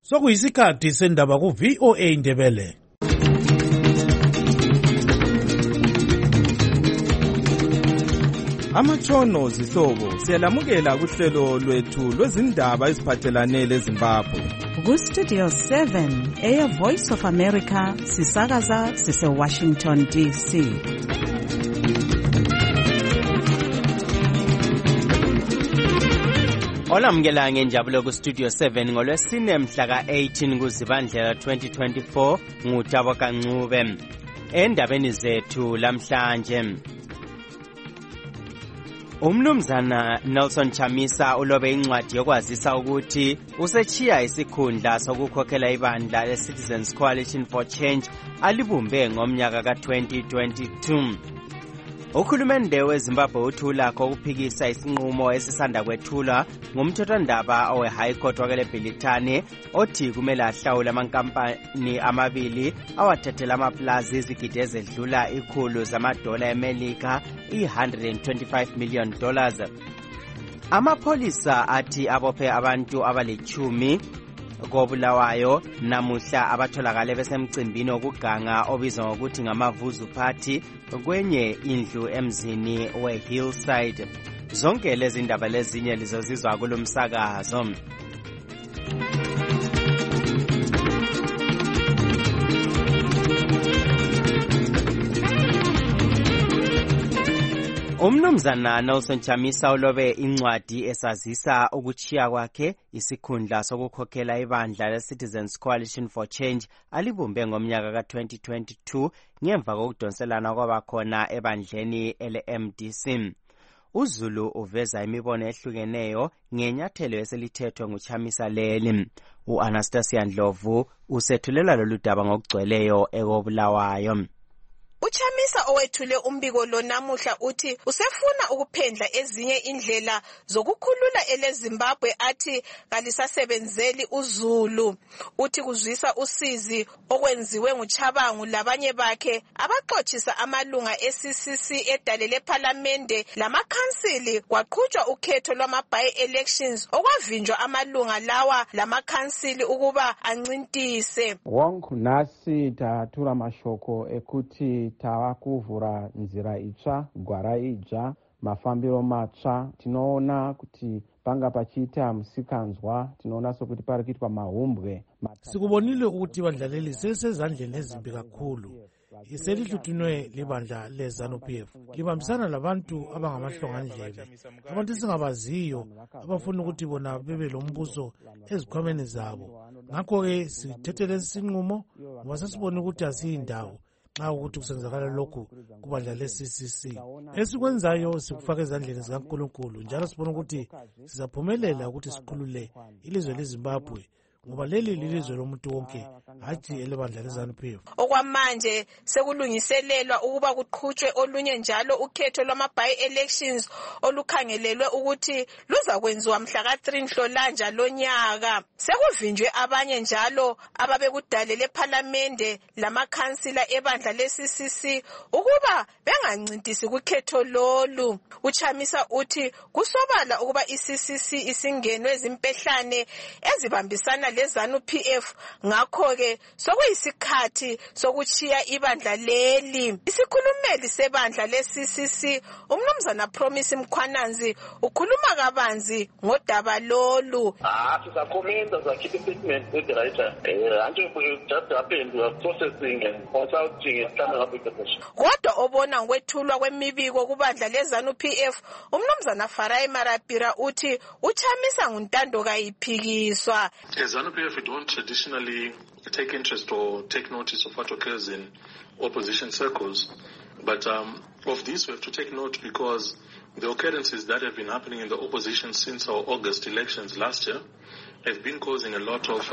Sokuyisikhathi sendaba ku VOA Indebele. Amatshono zihlobo siyalamukela kuhlelo lwethu lwezindaba eziphathelane leZimbabwe. Ku Studio 7 Air Voice of America sisakaza sise Washington DC. Olamukela ngenjabulo ku Studio 7 ngolwesine mhla ka-18 kuZibandlela 2024 nguTabo Kancube. Endabeni zethu lamhlanje, Umnumzana Nelson Chamisa ulobe incwadi yokwazisa ukuthi usechiya isikhundla sokukhokhela ibandla le-Citizens Coalition for Change alibumbe ngomnyaka ka-2022. Uhulumende weZimbabwe uthula kokuphikisa isinqumo esisanda kwethulwa ngumthethwandaba owe-High Court wakele Bhilitane othi kumele ahlawule amankampani amabili awathathela amaplazi izigidi ezedlula $100 zamadola eMelika, $125 million. Amapholisa athi abophe abantu abali-10 koBulawayo namuhla abatholakale besemcimbini wokuganga obizwa ngokuthi ngamavuzu party kwenye indlu emzini weHillside. Zonke lezi ndaba lezinye lizozizwa kulomsakazo. Umnumzana Nelson Chamisa ulobe incwadi esazisa ukuchiya kwakhe isikhundla sokukhokhela ibandla le-Citizens Coalition for Change alibumbe ngomnyaka ka-2022 ngemva kokudonselana kwabakhona ebandleni ele-MDC. uZulu uveza imibono ehlukeneyo ngenyathelo eselithethwe nguChamisa leli. U-Anastasia Ndlovu usethulela lolu daba ngokugcweleyo ekoBulawayo. UChamisa owethule umbiko lo namuhla uthi usefuna ukuphendla ezinye indlela zokukhulula eleZimbabwe athi kalisasebenzeli uZulu. Uthi kuzwisa usizi okwenziwe nguChabangu labanye bakhe abaxothisa amalunga eCCC edale lePhalamende lamakhansili kwaqhutshwa ukhetho lwama-by-elections okwavinjwa amalunga lawa lamakhansili ukuba ancintise. Wonke nasi tatura mashoko ekuti tavakuvhura nzira itsva, gwara idzva, mafambiro matsva. Tinoona kuti panga pachiita musikanzwa, tinoona sokuti pari kuitwa mahumbwe. Sikubonile ukuthi ibandla leli selisezandleni ezimbi kakhulu. Selihluthunwe libandla leZANU-PF. Libambisana labantu abangamahlongandlebe, abantu esingabaziyo abafuna ukuthi bona bebe lombuso ezikhwameni zabo. Ngakho-ke sithethe lesi sinqumo ngoba sesibone ukuthi asiyindawo xa ukuthi kusenzakala lokhu kubandla le-CCC. Esikwenzayo sikufaka ezandleni zikaNkulunkulu njalo sibona ukuthi sizaphumelela ukuthi sikhulule ilizwe leZimbabwe ngoba leli lilizwe lomuntu wonke hathi elebandla leZANU-PF. Okwamanje sekulungiselelwa ukuba kuqhutshwe olunye njalo ukhetho lwama-by-elections olukhangelelwe ukuthi luzakwenziwa mhla ka-3 Nhlolanja lonyaka. Sekuvinjwe abanye njalo ababekudale lePhalamende lamakhansila ebandla le-CCC ukuba bengancintisi kukhetho lolu. UChamisa uthi kusobala ukuba i-CCC isingenwe ezimpehlane ezibambisana leZANU-PF, ngakho-ke sokuyisikhathi sokuchiya ibandla leli. Isikhulumeli sebandla le-CCC umnumzana Promise Mkhwananzi ukhuluma kabanzi ngodaba lolu. Sizakhomenda zakhipha statement edirector. Just happened we are processing and consulting and coming up with the question. Kodwa obona ngokwethulwa kwemibiko kubandla leZANU-PF umnumzana Farai Marapira uthi uChamisa nguntando kayiphikiswa. ZANU-PF, we don't traditionally take interest or take notice of what occurs in opposition circles. But of this, we have to take note because the occurrences that have been happening in the opposition since our August elections last year have been causing a lot of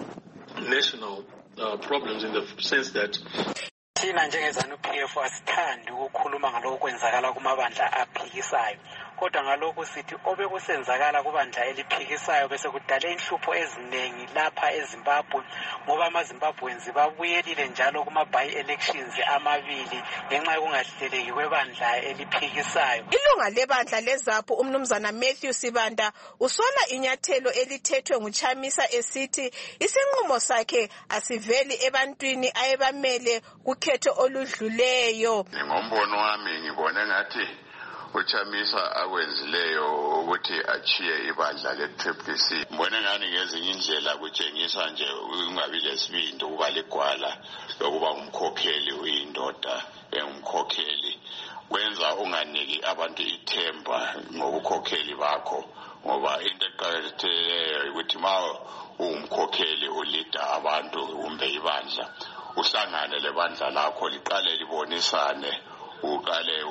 national problems in the sense that thina njengeZANU-PF asithandi ukukhuluma ngalokho kwenzakala kumabandla aphikisayo kodwa ngalokhu sithi obekusenzakala kubandla eliphikisayo bese kudale inhlupho eziningi lapha eZimbabwe ngoba amaZimbabweans babuyelile njalo kuma-by-elections amabili ngenxa yokungahleleki kwebandla eliphikisayo. Ilunga lebandla leZAPU umnumzana Matthew Sibanda usola inyathelo elithethwe nguChamisa esithi isinqumo sakhe asiveli ebantwini ayebamele kukhetho oludluleyo. Ngombono wami ngibona ngathi uChamisa akwenzileyo ukuthi achiye ibandla le-TCC. Mbona ngani ngezinye indlela kutshengisa nje ungabi lesibindi ukuba ligwala lokuba umkhokheli uyindoda engumkhokheli. Kwenza unganiki abantu ithemba ngobukhokheli bakho ngoba into eqakathekileyo ukuthi ma ungumkhokheli ulida abantu kumbe ibandla uhlangane lebandla lakho liqale libonisane uqale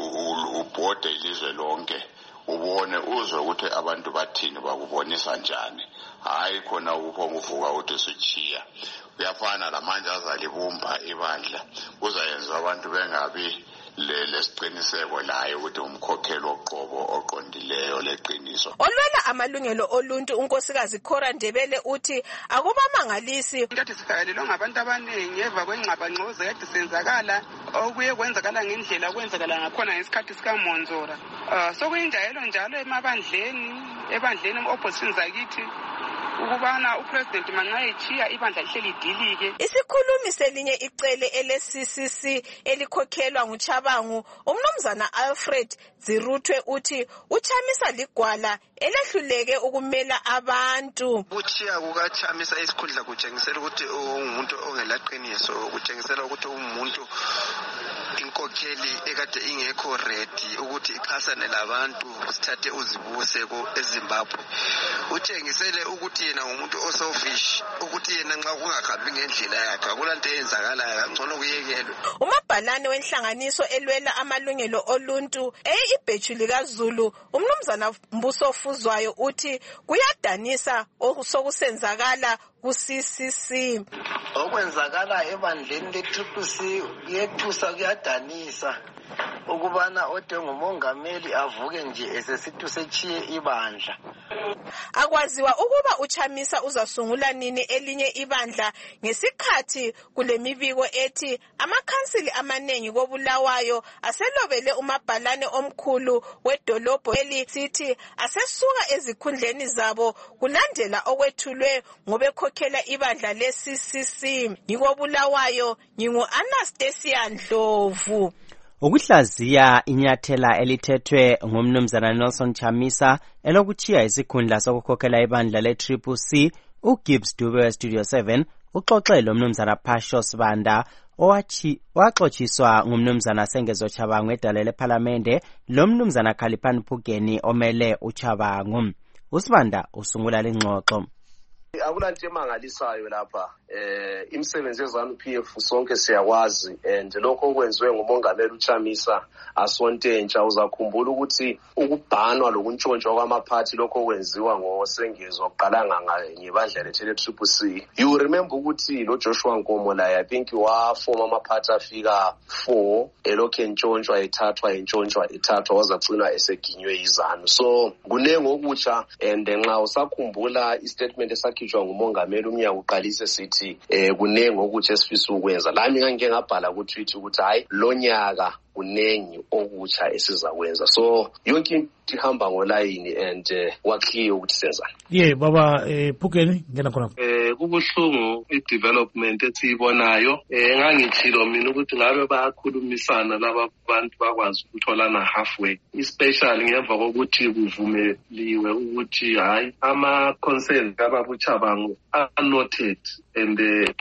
ubhode ilizwe lonke ubone uzwe ukuthi abantu bathini bakubonisa njani hayi khona uphonguvuka ukuthi sichiya kuyafana lamanje azalibumba ibandla kuzayenza abantu bengabi lesiqiniseko layo ukuthi umkhokheli oqobo oqondileyo leqiniso. Olwela amalungelo oluntu unkosikazi Cora Ndebele uthi akubamangalisi kade sikhayelelwe ngabantu abaningi eva kwengxabangxoza kade senzakala okuye kwenzakala ngendlela kwenzakala ngakhona ngesikhathi sikaMonzora. Sokuyinjayelo njalo ebandleni opposition zakithi ukubana upresident manxa echiya ibandla lihleli idilike. Isikhulumi selinye icele ele-CCC elikhokhelwa nguChabangu umnumzana Alfred Ziruthwe uthi uChamisa ligwala elehluleke ukumela abantu. Uchiya kukaChamisa isikhundla kutshengisela ukuthi ungumuntu ongelaqiniso, kutshengisela ukuthi umuntu inkokheli ekade ingekho ready ukuthi iqhasane labantu sithathe uzibuse eZimbabwe. Utshengisele ukuthi yena umuntu oselfish ukuthi yena nxa kungahambi ngendlela yakhe akulanto eyenzakalayo ngcono kuyekelwe. Umabhalane wenhlanganiso elwela amalungelo oluntu ibheju likaZulu umnumzana Mbuso Fuzwayo uthi kuyadanisa osokusenzakala ku-CCC. Okwenzakala ebandleni le-TCC kuyethusa kuyadanisa ukubana ode ngumongameli avuke nje esesithi sechiye ibandla. Akwaziwa ukuba uChamisa uzasungula nini elinye ibandla ngesikhathi kule mibiko ethi amakhansili amaningi koBulawayo aselobele umabhalane omkhulu wedolobho elisithi asesuka ezikhundleni zabo kulandela okwethulwe ngobekhokhela ibandla le-CCC. NgoBulawayo ngingu-Anastasia Ndlovu. Ukuhlaziya inyathela elithethwe ngumnumzana Nelson Chamisa elokuchiya isikhundla sokukhokhela ibandla le-CCC, uGibbs Dube we-Studio 7 uxoxe lomnumzana Phasho Sibanda waxotshiswa ngumnumzana Sengezo Chabangu edale lephalamende lomnumzana Khaliphani Phugeni omele uChabangu. uSibanda usungula lengxoxo. Akulanto emangalisayo lapha imisebenzi yeZANU-PF sonke siyakwazi and lokho okwenziwe ngumongameli uChamisa asontentsha uzakhumbula ukuthi ukubhanwa lokuntshontshwa kwamaphathi lokho okwenziwa ngoSengezo oqala ngebandla le-TCC. You remember ukuthi lo Joshua Nkomo laye I think wafoma amaphathi afika 4 elokhu entshontsha ethathwa wazagcina eseginywe yiZANU. So kunenge okutsha and nxa usakhumbula istatement esakhishwa ngumongameli umnyaka uqalise sithi kunenge okutsha esifisa ukwenza. Lami ngake ngabhala ku-tweet ukuthi hayi lo nyaka kunengi okutsha esizakwenza. So yonke into ihamba ngolayini and wakhiye ukuthi senzani. Baba Phugeni ngena khona. Kubuhlungu i-development esiyibonayo. Ngangithilo mina ukuthi ngabe bayakhulumisana laba bantu bakwazi ukutholana halfway, especially ngemva kokuthi kuvumeliwe ukuthi hayi ama-concerns kababuChabangu are-noted and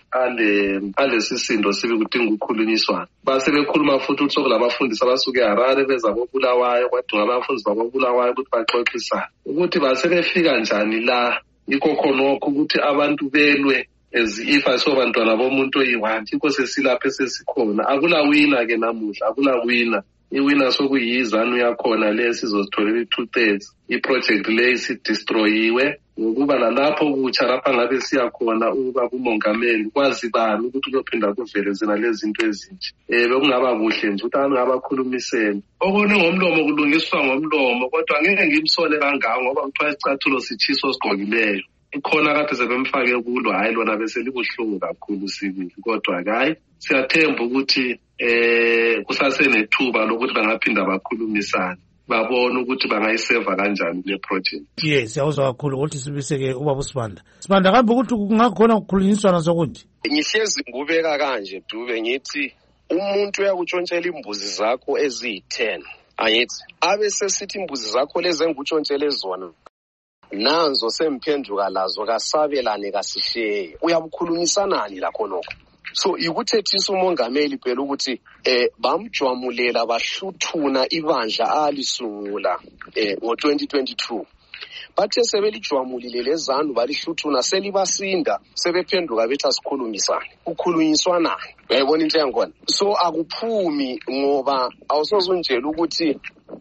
alesisindo sibe kudinga ukukhulunyiswana. Base bekhuluma futhi ukuthi sokulabafundisi abasuke eHarare beza koBulawayo kwadinga abafundisi bakoBulawayo ukuthi baxoxisane ukuthi base befika njani la yikho khonokho ukuthi abantu belwe as if asobantwana bomuntu oyiwanti inkosi esilapha esesikhona. Akulawina ke namuhla, akulawina iwina sokuyiZANU yakhona le sizozitholela i-2/3 iproject le isidestroyiwe ngokuba nalapho kutsha lapha ngabe siyakhona ukuba kumongameli kwazi bani ukuthi kuyophinda kuvele zina lezi zinto ezinje. Bekungaba kuhle nje ukuthi abantu ngabakhulumisene okune ngomlomo kulungiswa ngomlomo kodwa ngeke ngimsole kangako ngoba kuthiwa isicathulo sitshiso sigqokileyo. Ikhona kade sebemfake kulo hayi lona bese libuhlungu kakhulu sibili kodwa hayi siyathemba ukuthi kusasenethuba lokuthi bangaphinda bakhulumisana babona ukuthi bangayiseva kanjani le project. Yes, siyawuzwa kakhulu ukuthi sibiseke ubaba uSibanda. Sibanda kambe ukuthi kungakhona ukukhulunyiswana sokunje. Ngihlezi ngubeka kanje Dube ngithi umuntu uyakutshontshela imbuzi zakho eziyi10 angithi abe sesithi imbuzi zakho lezi engutshontshele zona nanzo semphenduka lazo kasabelane kasisheye uyabukhulumisanani la khonoko. So ikuthethisa umongameli phela ukuthi bamjwamulela bahluthuna ibandla alisungula ngo2022 bathe sebelijwamulile lezanu balihluthuna selibasinda sebephenduka bethi asikhulumisane ukukhulunyiswana uyayibona into yakhona. So akuphumi ngoba awusozunjela ukuthi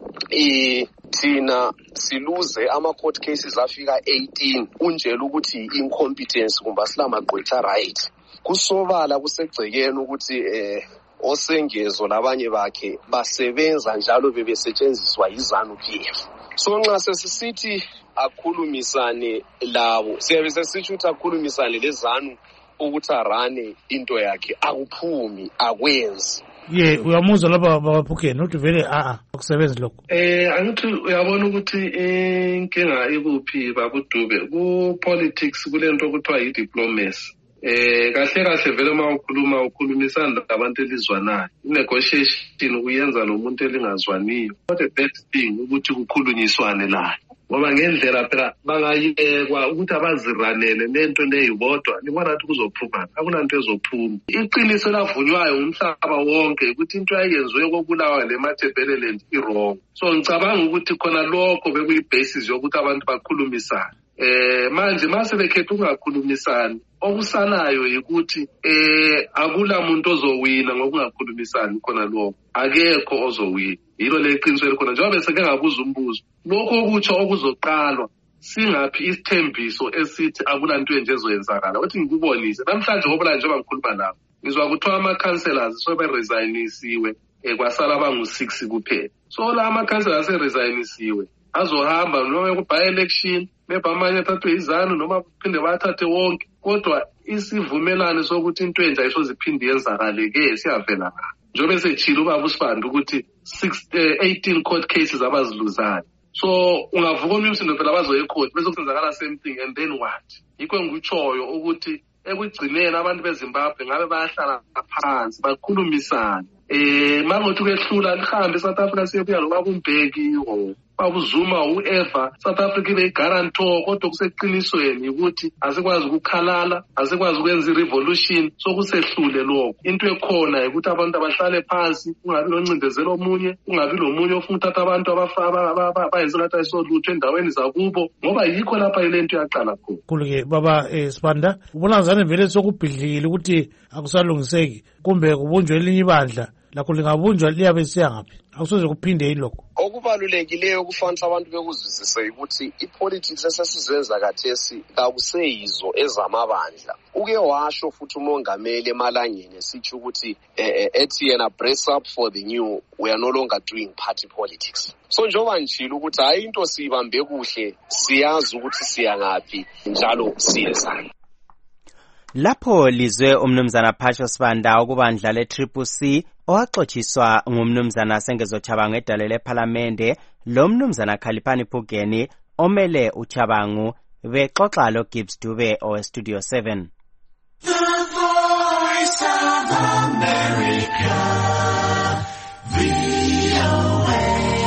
thina siluze ama-court cases afika 18 unjela ukuthi incompetence kumbe asilamagqwetha right kusobala kusegcekeni ukuthi osengezo labanye bakhe basebenza njalo bebesetshenziswa yiZANU-PF. So nxa sesithi akhulumisane labo siyabe sesithi ukuthi akhulumisane lezanu ukuthi arane into yakhe akuphumi akwenzi. Uyamuzwa lapha babaphukeni uthi vele akusebenzi lokho. Angithi uyabona ukuthi inkinga ikuphi babuDube ku politics kulento okuthiwa yi-diplomacy. Kahle vele uma ukhulumisana labantu elizwanayo negotiation kuyenza nomuntu elingazwaniyo. What a bad thing ukuthi kukhulunyiswane layo ngoba ngendlela phela bangayekwa ukuthi abaziranele lento leyibodwa libona ukuthi kuzophuma akunanto ezophuma. Iqiniso lavunywayo umhlaba wonke ukuthi into ayenziwe kokulawa leMatabeleland i-wrong. So ngicabanga ukuthi khona lokho bekuyi-basis yokuthi abantu bakhulumisane. Manje mase bekhetha ukungakhulumisani okusanayo yikuthi akula muntu ozowina ngokungakhulumisani khona lokho akekho ozowina. Yilo leqiniso elikhona njengoba seke ngabuza umbuzo lokho okutsho okuzoqalwa singaphi isithembiso esithi akulanto enje ezoyenzakala ukuthi ngikubonise namhlanje ngoba njengoba ngikhuluma lapho ngizwa kuthiwa ama-councillors soberesignisiwe kwasala bangu-6 kuphela. So la ama-councillors aseresign azohamba noma ku-by-election maybe amanye athathwe yiZANU noma phinde bathathe wonke kodwa isivumelane sokuthi into enje ayisoziphinde yenzakale-ke siyavela ngapha njengoba setshile ubaba uSibanda ukuthi 18 court cases abaziluzayo. So ungavuka umsindo phela bazoye ecourt bese kusenzakala same thing and then what? Yikho ngikutshoyo ukuthi ekugcineni abantu beZimbabwe ngabe bayahlala phansi bakhulumisane. Mangothi kwehlula lihambe eSouth Africa siyobuya lo babuMbeki babuzuma whoever South Africa ibe-guarantor kodwa kuseqinisweni ukuthi asikwazi ukukhalala asikwazi ukwenza i-revolution sokusehlule lokho. Into ekhona ukuthi abantu abahlale phansi kungabi loncindezelo omunye kungabi lomunye ofuna uthatha abantu bayenze ngathi ayisolutho endaweni zakubo ngoba yikho lapha ilento yaqala khona. Khulu-ke baba Sibanda ubona ngazane vele sokubhidlile ukuthi akusalungiseki kumbe kubunjwe elinye ibandla lakho lingabunjwa liyabe siyangaphi akusoze kuphinde yilokho. Okubalulekileyo kufanele abantu bekuzwisise ukuthi ipolitics esesizenza kathesi kakuseyizo ezamabandla. Uke washo futhi umongameli emalangeni sithi ukuthi ethi yena brace up for the new, we are no longer doing party politics. So njengoba njilo ukuthi hayi into siyibambe kuhle siyazi ukuthi siyangaphi njalo siyezani. Lapho lizwe umnumzana Phasho Sibanda ukubandla le-CCC owaxotshiswa ngumnumzana Sengezo Tshabangu edale lephalamende lo mnumzana Khaliphani Phukeni omele uChabangu bexoxa lo Gibbs Dube oweStudio 7. The Voice of America, VOA.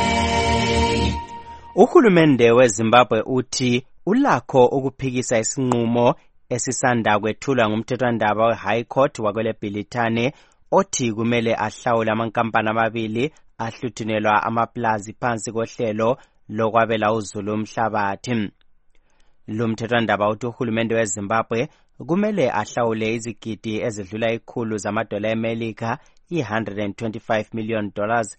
Uhulumende weZimbabwe uthi ulakho ukuphikisa isinqumo esisanda kwethulwa ngumthethwandaba we-High Court wakwele Bhilitane othi kumele ahlawule amankampani amabili ahluthunelwa amaplazi phansi kohlelo lokwabela uzulu umhlabathi. Lo mthethwandaba uthi uhulumende weZimbabwe kumele ahlawule izigidi ezidlula $100 $125 million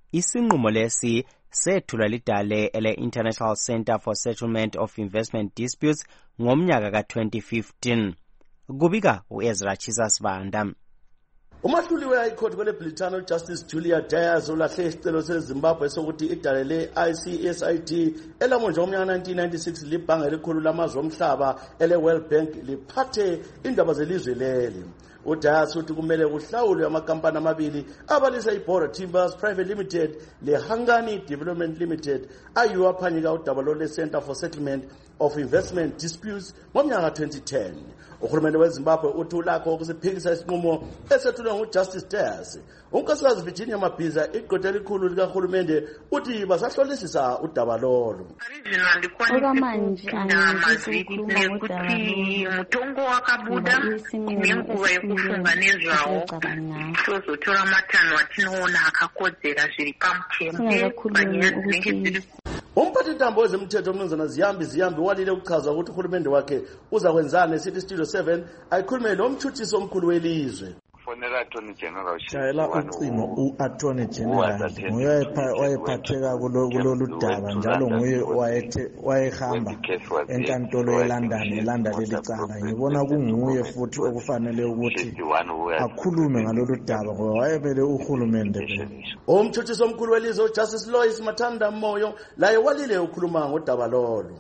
Isinqumo lesi sethulwa lidale ele-International Center for Settlement of Investment Disputes ngomnyaka ka-2015. Kubika u-Ezra Chisasibanda. Umahluli we-High Court kwele Britano Justice Julia Diaz ulahle isicelo seZimbabwe sokuthi idale le-ICSID elamonje ngomnyaka 1996 libhange elikhulu lamazwe omhlaba ele-World Bank liphathe indaba zelizwe leli. uDias uthi kumele kuhlawulwe amakampani amabili abalisa iBora Timbers Private Limited leHangani Development Limited ayiwo aphanyeka udaba lwe-Center for Settlement of Investment Disputes ngomnyaka 2010. Uhulumende weZimbabwe uthi ulakho ukusiphikisa isinqumo esethulwe nguJustice Dias. Unkosikazi Virginia Mabhiza iqoqo elikhulu likahulumende uthi basahlolisisa udaba lolo. Okamanje angizikhuluma ukuthi umutongo wakabuda nenguva yokufunga nezvawo tozottora amatanho atinoona akakodzera zviri pamutemo panyaya dzinenge dziri. Umphathintambo wezemthetho umnumzana Ziyambi walile ukuchaza ukuthi uhulumende wakhe uzakwenzana neCity Studio 7 ayikhulume nomtshutshisi omkhulu welizwe. Shayela ucingo u-Attorney General nguye wayephatheka kulolu daba njalo nguye wayehamba enkantolo eLondon elanda leli cala. Ngibona kunguye futhi okufanele ukuthi akhulume ngalolu daba ngoba wayebele uhulumende. Umtshutshisi omkhulu welizwe uJustice Lois Mathanda Moyo laye walile ukukhuluma ngodaba lolo.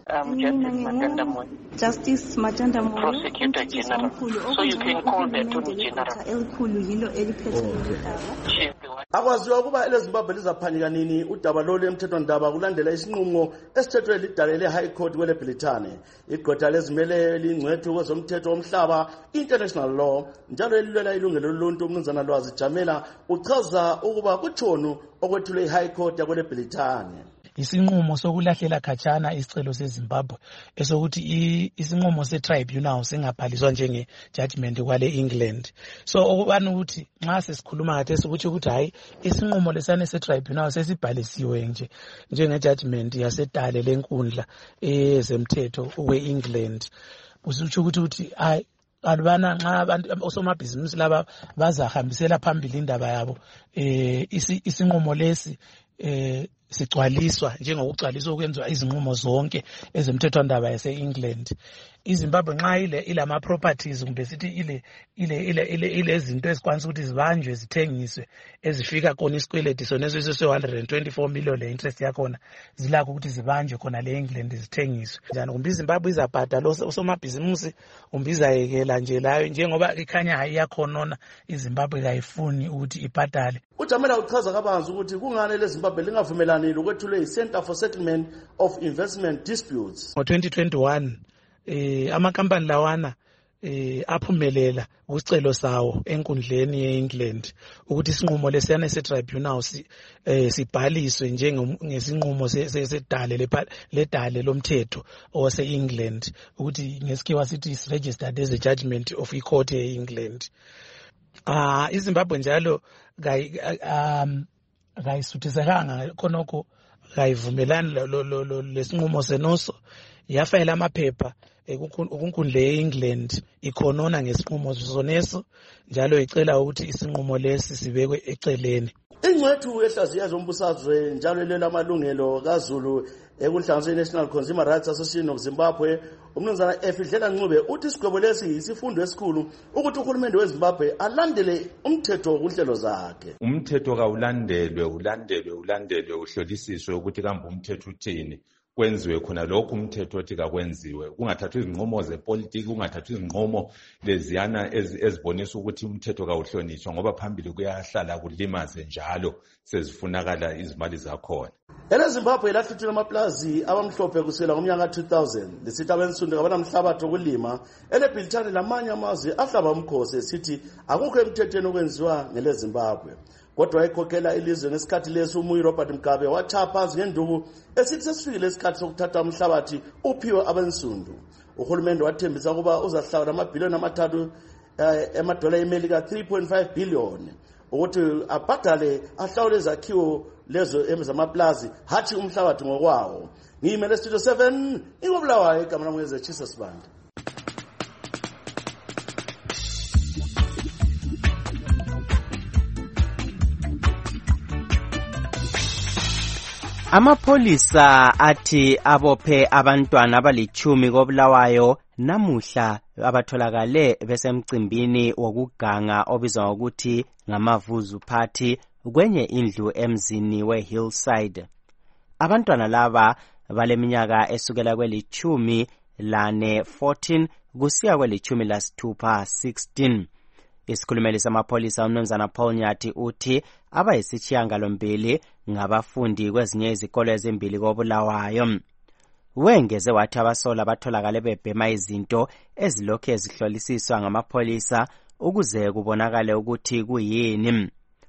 Justice Mathanda Moyo, Prosecutor General. So you can call the Attorney General. Akwaziwa ukuba eleZimbabwe lizaphanyeka nini udaba lolu emthethwandaba kulandela isinqumo esithethwe lidale le-High Court kwele Britane. Igqwetha lezimele lingcwethu kwezomthetho womhlaba international law njalo elilwela ilungelo loluntu umnumzana Lwazi Jamela uchaza ukuba kutshonu okwethulwe i-High Court yakwele Britane. Isinqumo sokulahlela khatshana isicelo seZimbabwe esokuthi isinqumo setribunal singabhaliswa njenge judgment kwale England. So okubani ukuthi nxa sesikhuluma khathesi ukuthi hayi isinqumo lesane setribunal sesibhalisiwe nje njenge judgment yasedale lenkundla ezemthetho kwe-England. Usitsho ukuthi hayi alubana nxa abantu osomabhizinisi laba bazahambisela phambili indaba yabo isinqumo lesi sigcwaliswa njengokugcwaliswa okwenziwa izinqumo zonke ezemthethwandaba yase-England. iZimbabwe nxa ilama properties kumbe sithi ile izinto ezikwanisa ukuthi zibanjwe zithengiswe ezifika kona isikweledi soneso se-124 million le interest yakhona zilakho ukuthi zibanjwe khona le England zithengiswe njani. Kumbe iZimbabwe izabhadala osomabhizinisi kumbe izayekela nje layo njengoba ikhanya hayi yakhonona iZimbabwe kayifuni ukuthi ibhadale. uJamela uchaza kabanzi ukuthi kungani leZimbabwe lingavumelanile ukwethulwe i-Center for Settlement of Investment Disputes. Ngo-2021 amakampani lawana aphumelela usicelo sawo enkundleni ye-England ukuthi isinqumo lesiyana setribunal sibhaliswe ngesinqumo ledale lomthetho ose-England ukuthi ngesikhiwa sithi is registered as a judgment of icourt ye-England. iZimbabwe njalo kayisuthisekanga khonokho kayivumelani lesinqumo senoso yafayela amaphepha kunkundla ye-England ikhonona ngesinqumo soneso njalo icela ukuthi isinqumo lesi sibekwe eceleni. Ingcwethu ehlaziya zombusazwe njalo elelamalungelo kaZulu ekuhlanganisweni National Consumer Rights Association of Zimbabwe umnumzana Efidlela Ncube uthi isigwebo lesi yisifundo esikhulu ukuthi uhulumende weZimbabwe alandele umthetho kuhlelo zakhe. Umthetho kawulandelwe uhlolisiswe ukuthi kambe umthetho uthini kwenziwe khona lokhu umthetho othi kakwenziwe kungathathwa izinqumo zepolitiki kungathathwa izinqumo leziyana ezibonisa ukuthi umthetho kawuhlonishwa ngoba phambili kuyahlala kulimaze njalo sezifunakala izimali zakhona. EleZimbabwe lahluthula amaplazi abamhlophe kusela ngomnyaka 2000 lisithi abensundu abanamhlabathi okulima eleBritane lamanye amazwe ahlaba umkhosi esithi akukho emthethweni okwenziwa ngeleZimbabwe. Kodwa wayekhokhela ilizwe ngesikhathi leso uMuyi Robert Mugabe watshaya phansi ngenduku esithi sesifikile isikhathi sokuthatha umhlabathi uphiwe abensundu. Uhulumende wathembisa ukuba uzahlawula amabhiliyoni amathathu emadollar eMelika 3.5 billion ukuthi abhadale ahlawule izakhiwo lezo ezamaplazi hathi umhlabathi ngokwawo. Ngiyimele Studio 7 ingobulawayo igama lami ngezechisa sibanda. Amapholisa athi abophe abantwana abali10 koBulawayo namuhla abatholakale besemcimbini wokuganga obizwa ngokuthi ngamavuzu party kwenye indlu emzini weHillside. Abantwana laba baleminyaka esukela kweli10 lane 14 kusiya kweli16 16. Isikhulumeli samapholisa uMnumzana Paul Nyathi uthi abayisishiyangalombili ngabafundi kwezinye izikole ezimbili koBulawayo. Wengeze wathi abasola batholakale bebhema izinto ezilokhu ezihlolisiswa ngamapholisa ukuze kubonakale ukuthi kuyini.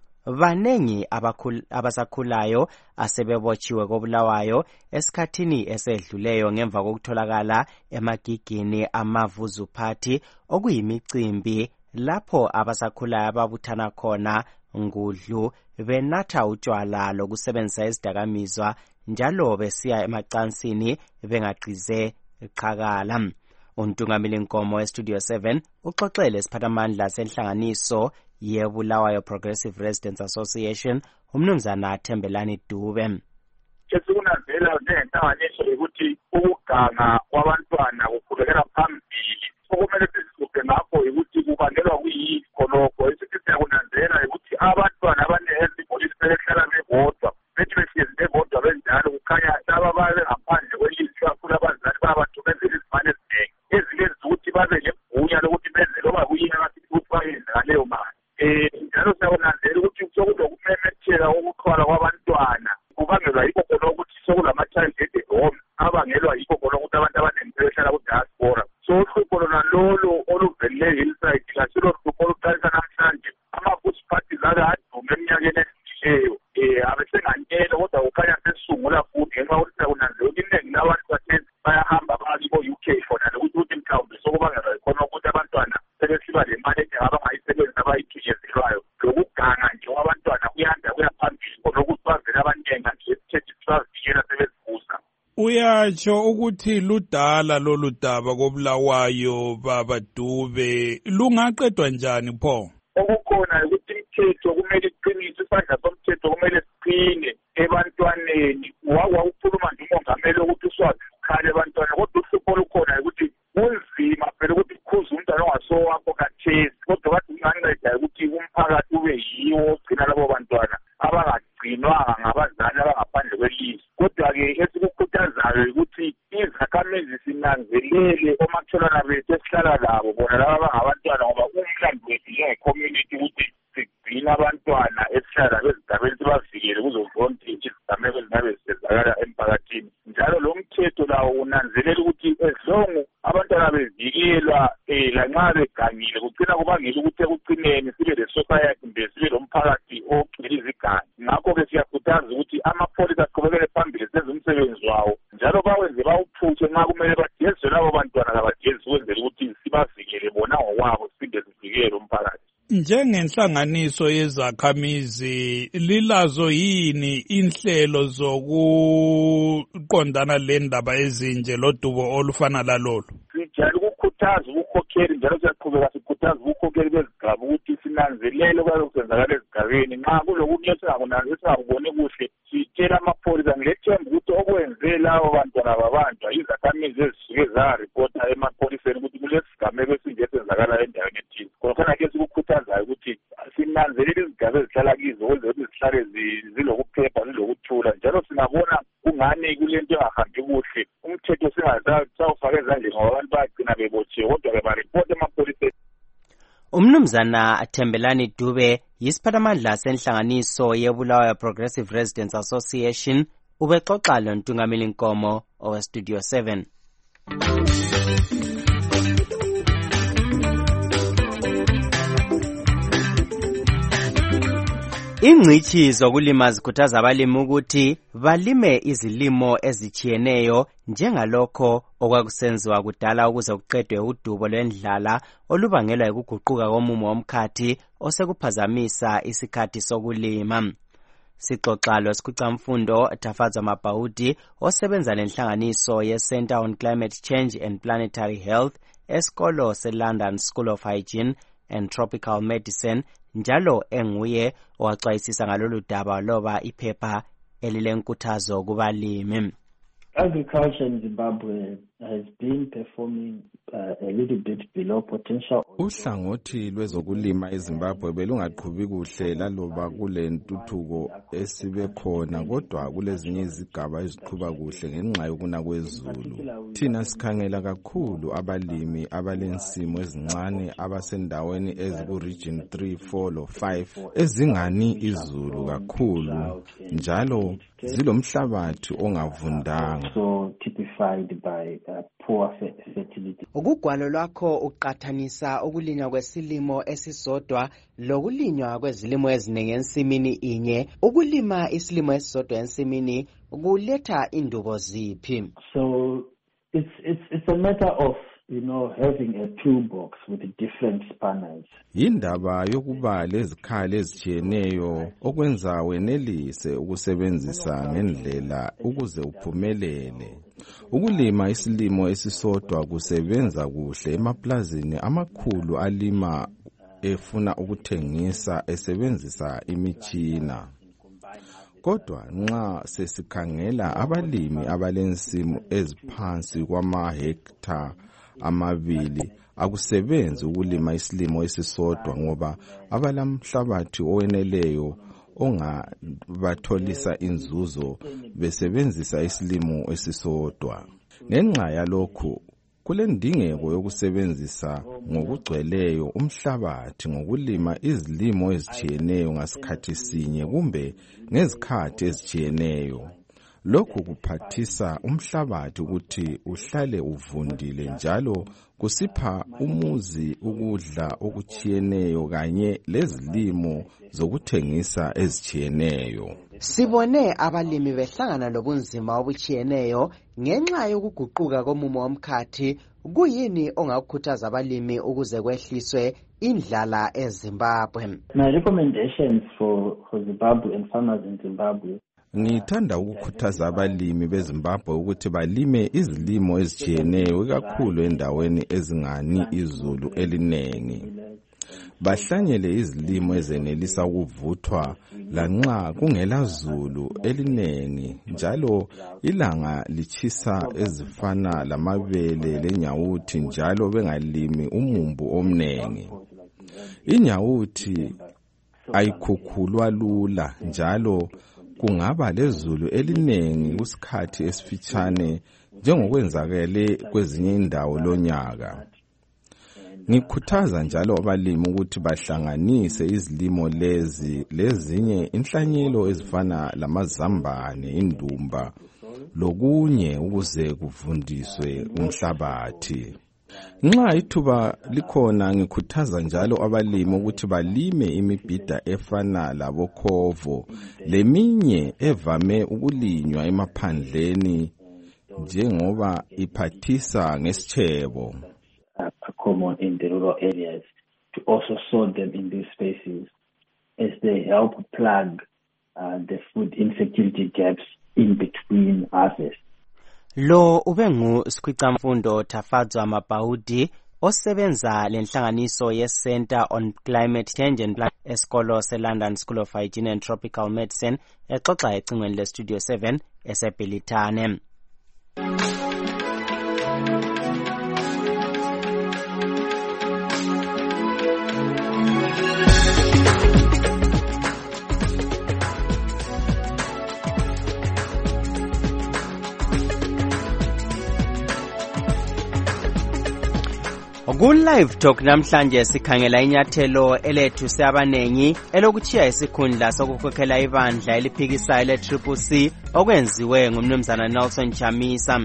Banengi abasakhulayo asebebotshiwe koBulawayo esikhathini esedluleyo ngemva kokutholakala emagigini amavuzu party okuyimicimbi lapho abasakhulayo ababuthana khona ngudlu benatha utshwala lokusebenzisa izidakamizwa njalo besiya emacansini bengaqize qhakala. Untungameli Nkomo eStudio 7 uxoxele isiphathamandla senhlanganiso yeBulawayo Progressive Residents Association uMnumzana Thembelani Dube. Esikunanzela njengenhlanganiso ukuthi ukuganga kwabantwana kukhulekela phambili. Okumele sizisuke ngakho ukuthi kubangelwa kuyini khonokho. Esithi siyakunanzela ukuthi abantwana abanehealth policy behlala bebodwa. Bethi behlezi bebodwa benjalo kukhanya laba babe ngaphandle kwelizwi kakhulu abazali babathumezela izimali ezinengi. Ezinye ukuthi babe negunya lokuthi benze loba kuyini abathi ukuthi bayenze ngaleyo mali. Njalo siyakunanzela ukuthi sokulokumemetheka ukuxhwala kwabantwana kubangelwa yikho khona ukuthi sokulama-child aid home abangelwa yikho khona ukuthi abantu abaningi behlala ku-diaspora. So uhlupho lona lolo oluvele Hillside kasilo hlupho oluqalisa namhlanje. Ama-food parties adume eminyakeni edlulileyo abesenganyela kodwa kukhanya sesungula futhi ngenxa yokuthi siyakunanzela ukuthi iningi labantu bathezi bayahamba bathi ko-UK khona nokuthi mhlawumbe sokubangelwa khona ukuthi abantwana sebesiba le mali abangayisebenzisa abayithunyezelayo. Lokuganga nje kwabantwana kuyanda kuyaphambili khona ukuthi bavele abanenga nje esithethe sibavikela sebezibusa. Uyatsho ukuthi ludala lolu daba koBulawayo Baba Dube lungaqedwa njani pho? Okukhona ukuthi imithetho kumele iqinise, isandla somthetho kumele siqine ebantwaneni. Wakukhuluma nje umongameli ukuthi uswazi ukhale ebantwana kodwa uhlupho olukhona ukuthi kunzima phela ukuthi ukhuze umntwana ongasowakho kathesi kodwa bathi kunganceda ukuthi umphakathi ube yiwo ogcina labo bantwana abangagcinwanga ngabazali abangaphandle kwelizwe. Kodwa-ke esikukhuthazayo ukuthi izakhamizi sinanzelele omakhelwane bethu esihlala labo bona laba abangabantwana ngoba umlando wethu njenge-community ukuthi sigcina abantwana esihlala bezigabeni sibavikele kuzo zonke izigameko ezingabe zisenzakala emphakathini. Njalo lo mthetho lawo unanzelela ukuthi ezilongu abantwana bevikelwa lanxa begangile kugcina kubangela ukuthi ekucineni sibe le-society kumbe sibe lomphakathi ogcwele izigangi. Ngakho-ke siyakhuthaza ukuthi amapholisa aqhubekele phambili senze umsebenzi wawo njalo bawenze bawuphutshe nxa kumele bajezwe labo bantwana kabajezwe ukwenzela ukuthi sibavikele bona ngokwabo siphinde sivikele umphakathi. Njengenhlanganiso yezakhamizi lilazo yini inhlelo zokuqondana lendaba ezinje lodubo olufana lalolu? Sijalo ukukhuthaza ukukhokheli njalo siyaqhubeka sikhuthaza ukukhokheli bezigaba ukuthi sinanzelele kwazokuzenzakala ezigabeni. Nxa kulokunye esingakuboni kuhle sitshela amapholisa ngilethemba ukuthi okwenze labo bantwana babanjwa izakhamizi ezisuke zaripota emapholiseni ukuthi kulesigameko esinje esenzakala endaweni ethile. Khona-ke sikukhuthazayo ukuthi sinanzelele izigaba ezihlala kizo ukwenzela ukuthi zihlale zilokuphepha zilokuthula. Njalo singabona kungani kule nto engahambi kuhle umthetho singazawufaka ezandleni ngoba abantu bagcina bebotshiwe kodwa-ke baripota emapholiseni. Umnumzana Thembelani Dube yisiphathamandla senhlanganiso yeBulawayo Progressive Residents Association ubexoxa loNtungameli Nkomo oweStudio 7. Ingcitshi zokulima zikhuthaza abalimi ukuthi balime izilimo ezichiyeneyo njengalokho okwakusenziwa kudala ukuze kuqedwe udubo lwendlala olubangelwa ukuguquka komumo womkhathi osekuphazamisa isikhathi sokulima. Sixoxa losikhulumamfundo Tafadzwa Mabhaudi osebenza lenhlanganiso ye-Center on Climate Change and Planetary Health esikolo se-London School of Hygiene and Tropical Medicine njalo enguye owaxwayisisa ngalolu daba loba iphepha elilenkuthazo kubalimi. Agriculture in Zimbabwe has been performing a little bit below potential. Uhlangothi lwezokulima eZimbabwe belungaqhubi kuhle laloba kule ntuthuko esibe khona, kodwa kulezinye izigaba eziqhuba kuhle ngenxa yokuna kwezulu. Thina sikhangela kakhulu abalimi abalensimo ezincane abasendaweni eziku-region 3, 4 lo 5 ezingani izulu kakhulu njalo zilomhlabathi ongavundanga. So typified by poor fertility. Ukugwalo lwakho uqathanisa ukulinywa kwesilimo esisodwa lokulinywa kwezilimo eziningi ensimini inye. Ukulima isilimo esisodwa ensimini kuletha indubo ziphi? So it's a matter of having a toolbox with different spanners. Indaba yokuba lezikhali ezitshiyeneyo okwenza wenelise ukusebenzisa ngendlela ukuze uphumelele. Ukulima isilimo esisodwa kusebenza kuhle emaplazini amakhulu alima efuna ukuthengisa esebenzisa imitshina. Kodwa nxa sesikhangela abalimi abalensimu eziphansi kwamahektha 2 akusebenzi ukulima isilimo esisodwa ngoba abalamhlabathi oweneleyo ongabatholisa inzuzo besebenzisa isilimo esisodwa. Ngenxa yalokho kulendingeko yokusebenzisa ngokugcweleyo umhlabathi ngokulima izilimo ezitshiyeneyo ngasikhathi sinye kumbe ngezikhathi ezitshiyeneyo. Lokhu kuphathisa umhlabathi ukuthi uhlale uvundile njalo kusipha umuzi ukudla okutshiyeneyo kanye lezilimo zokuthengisa ezitshiyeneyo. Sibone abalimi behlangana lobunzima obutshiyeneyo ngenxa yokuguquka komumo womkhathi. Kuyini ongakukhuthaza abalimi ukuze kwehliswe indlala eZimbabwe? My recommendations for Zimbabwe and farmers in Zimbabwe. Ngithanda ukukhuthaza abalimi beZimbabwe ukuthi balime izilimo ezitshiyeneyo kakhulu endaweni ezingani izulu elinengi. Bahlanyele izilimo ezenelisa ukuvuthwa lanxa kungela zulu elinengi njalo ilanga lichisa ezifana lamabele lenyawuthi njalo bengalimi umumbu omnengi. Inyawuthi ayikhukhulwa lula njalo kungaba lezulu elinengi kusikhathi esifitshane njengokwenzakele kwezinye indawo lonyaka. Ngikhuthaza njalo abalimi ukuthi bahlanganise izilimo lezi lezinye inhlanyelo ezifana lamazambane, indumba lokunye ukuze kuvundiswe umhlabathi. Nxa ithuba likhona ngikhuthaza njalo abalimi ukuthi balime imibhida efana labokhovo leminye evame ukulinywa emaphandleni njengoba iphathisa ngesitshebo. Common in the rural areas to also sow them in these spaces as they help plug the food insecurity gaps in between harvests. Lo ubengu Sikhwicamfundo Tafadzwa Mabhaudi osebenza lenhlanganiso ye-Center on Climate Change and esikolo se-London School of Hygiene and Tropical Medicine exoxa ecingweni le-Studio 7 eseBhilitane. Ku-Live Talk namhlanje sikhangela inyathelo elethuse abanengi elokuchiya isikhundla sokukhokhela ibandla eliphikisayo le-CCC okwenziwe ngumnumzana Nelson Chamisa.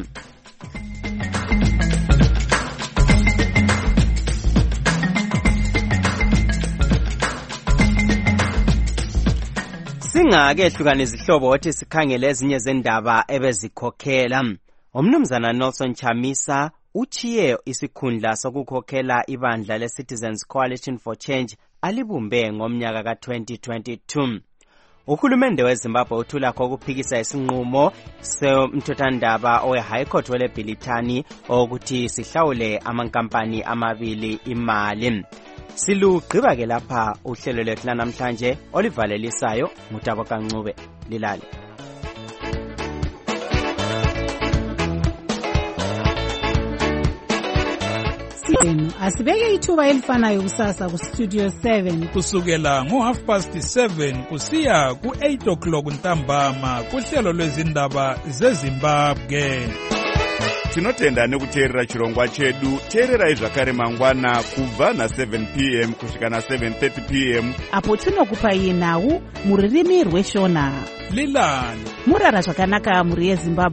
Singake ehlukana izihlobo othi sikhangele ezinye zendaba ebezikhokhela. Umnumzana Nelson Chamisa uchiye isikhundla sokukhokhela ibandla le-Citizens Coalition for Change alibumbe ngomnyaka ka-2022. Uhulumende weZimbabwe uthula ukuphikisa isinqumo semthethwandaba owe-High Court weleBhilitane ukuthi sihlawule amankampani amabili imali. Silugqiba ke lapha uhlelo lwethu namhlanje olivalelisayo ngutabo kaNcube lilali. enu asibeke ithuba elifanayo kusasa kustudio 7 kusukela ngo7:30 kusiya ku8 ntambama kuhlelo lwezindaba zeZimbabwe. Tinotenda nekuteerera chirongwa chedu. Teererai zvakare mangwana kubva na7 p.m. kusvika na7:30 p.m. apo tinokupai nhau muririmi rweshona. Lilani murara zvakanaka muri yeZimbabwe.